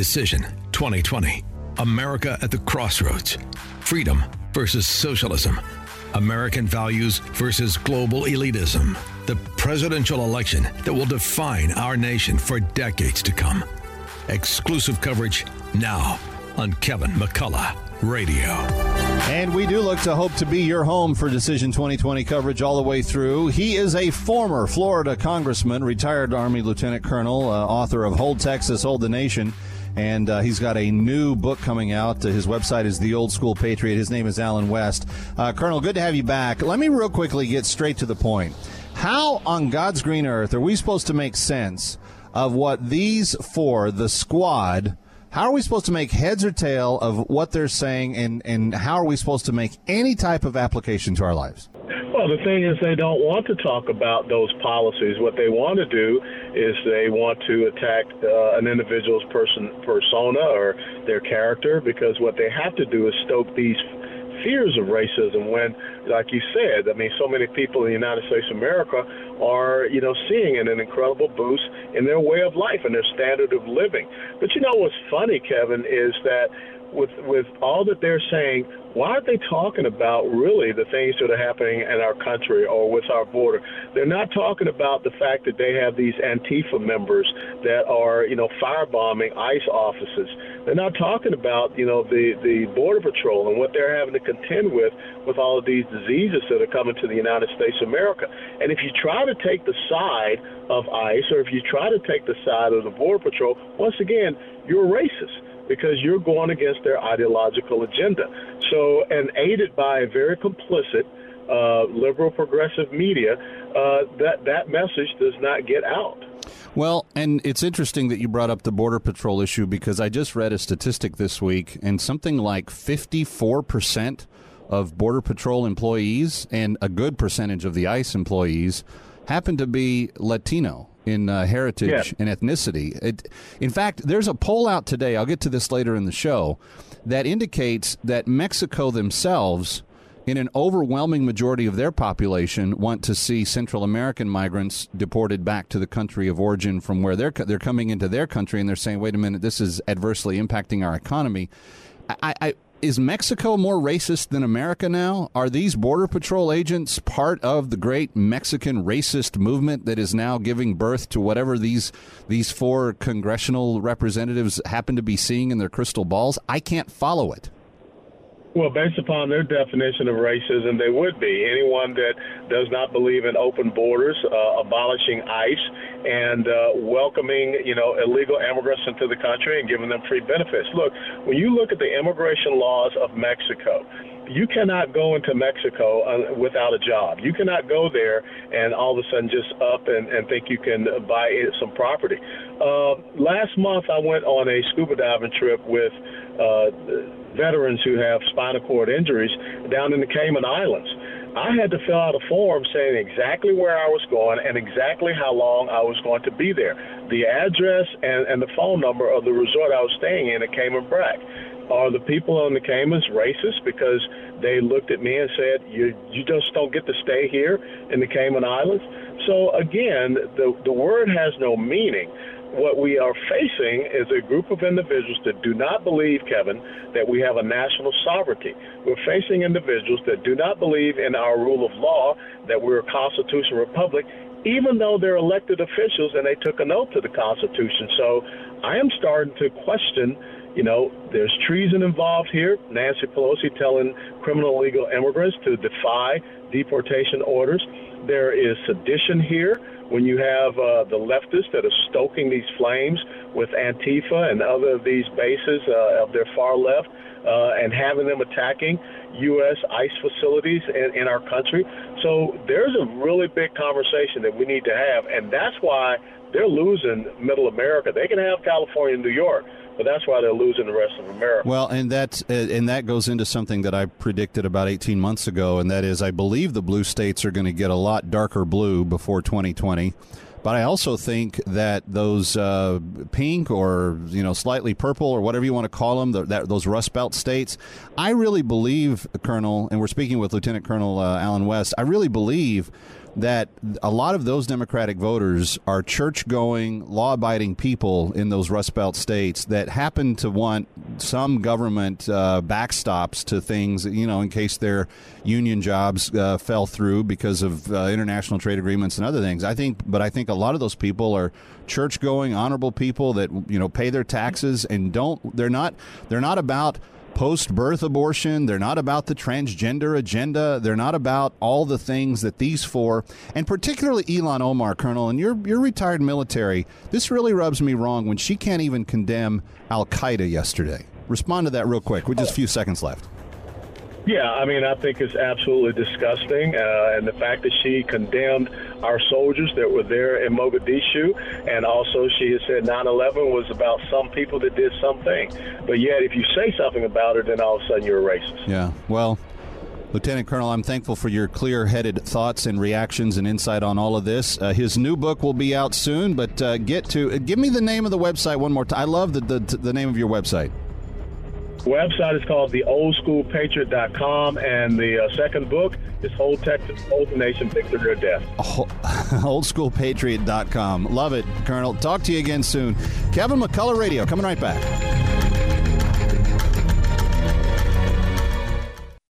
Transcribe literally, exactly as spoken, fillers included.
Decision twenty twenty. America at the crossroads. Freedom versus socialism. American values versus global elitism. The presidential election that will define our nation for decades to come. Exclusive coverage now on Kevin McCullough Radio. And we do look to hope to be your home for Decision twenty twenty coverage all the way through. He is a former Florida congressman, retired Army lieutenant colonel, uh, author of Hold Texas, Hold the Nation. And uh, he's got a new book coming out. Uh, his website is The Old School Patriot. His name is Allen West. Uh, Colonel, good to have you back. Let me real quickly get straight to the point. How on God's green earth are we supposed to make sense of what these four, the squad, how are we supposed to make heads or tail of what they're saying, and, and how are we supposed to make any type of application to our lives? Well, the thing is they don't want to talk about those policies. What they want to do is they want to attack uh, an individual's person persona or their character, because what they have to do is stoke these fears of racism when, like you said, I mean, so many people in the United States of America are, you know, seeing an incredible boost in their way of life and their standard of living. But you know what's funny, Kevin, is that with with all that they're saying, why aren't they talking about really the things that are happening in our country or with our border? They're not talking about the fact that they have these Antifa members that are, you know, firebombing ICE offices. They're not talking about, you know, the, the Border Patrol and what they're having to contend with with all of these diseases that are coming to the United States of America. And if you try to take the side of ICE, or if you try to take the side of the Border Patrol, once again, you're racist, because you're going against their ideological agenda. So, and aided by a very complicit uh, liberal progressive media, uh, that, that message does not get out. Well, and it's interesting that you brought up the Border Patrol issue, because I just read a statistic this week, and something like fifty-four percent of Border Patrol employees and a good percentage of the ICE employees happen to be Latino in uh, heritage yeah. and ethnicity. It, in fact, there's a poll out today, I'll get to this later in the show, that indicates that Mexico themselves, in an overwhelming majority of their population, want to see Central American migrants deported back to the country of origin from where they're they're coming into their country, and they're saying, wait a minute, this is adversely impacting our economy. I, I Is Mexico more racist than America now? Are these Border Patrol agents part of the great Mexican racist movement that is now giving birth to whatever these these four congressional representatives happen to be seeing in their crystal balls? I can't follow it. Well, based upon their definition of racism, they would be. Anyone that does not believe in open borders, uh, abolishing ICE, and uh, welcoming, you know, illegal immigrants into the country and giving them free benefits. Look, when you look at the immigration laws of Mexico, you cannot go into Mexico uh, without a job. You cannot go there and all of a sudden just up and, and think you can buy some property. Uh, last month, I went on a scuba diving trip with uh, veterans who have spinal cord injuries down in the Cayman Islands. I had to fill out a form saying exactly where I was going and exactly how long I was going to be there, the address and, and the phone number of the resort I was staying in at Cayman Brac. Are the people on the Caymans racist because they looked at me and said, you you just don't get to stay here in the Cayman Islands? So again, the, the word has no meaning. What we are facing is a group of individuals that do not believe, Kevin, that we have a national sovereignty. We're facing individuals that do not believe in our rule of law, that we're a constitutional republic, even though they're elected officials and they took an oath to the Constitution. So I am starting to question, you know, there's treason involved here. Nancy Pelosi telling criminal illegal immigrants to defy deportation orders. There is sedition here when you have uh, the leftists that are stoking these flames with Antifa and other of these bases uh, of their far left uh, and having them attacking U S ICE facilities in, in our country. So there's a really big conversation that we need to have, and that's why they're losing middle America. They can have California and New York, but that's why they're losing the rest of America. Well, and that's uh, and that goes into something that I predicted about eighteen months ago, and that is I believe the blue states are going to get a lot darker blue before twenty twenty. But I also think that those uh, pink or, you know, slightly purple or whatever you want to call them, the, that, those Rust Belt states, I really believe, Colonel, and we're speaking with Lieutenant Colonel uh, Allen West, I really believe that a lot of those Democratic voters are church-going, law-abiding people in those Rust Belt states that happen to want some government uh, backstops to things, you know, in case their union jobs uh, fell through because of uh, international trade agreements and other things. I think, but I think a lot of those people are church-going, honorable people that, you know, pay their taxes and don't. They're not. They're not about post-birth abortion. They're not about the transgender agenda. They're not about all the things that these four, and particularly Ilhan Omar, Colonel, and you're, you're retired military. This really rubs me wrong when she can't even condemn Al-Qaeda yesterday. Respond to that real quick with just a few seconds left. Yeah, I mean, I think it's absolutely disgusting. Uh, and the fact that she condemned our soldiers that were there in Mogadishu, and also she has said nine eleven was about some people that did something. But yet, if you say something about it, then all of a sudden you're a racist. Yeah, well, Lieutenant Colonel, I'm thankful for your clear-headed thoughts and reactions and insight on all of this. Uh, his new book will be out soon, but uh, get to uh, give me the name of the website one more time. I love the, the, the name of your website. Website is called the old school patriot dot com, and the uh, second book is Hold Texas, Hold the Nation, Victory or Death. old school patriot dot com. Love it, Colonel. Talk to you again soon. Kevin McCullough Radio, coming right back.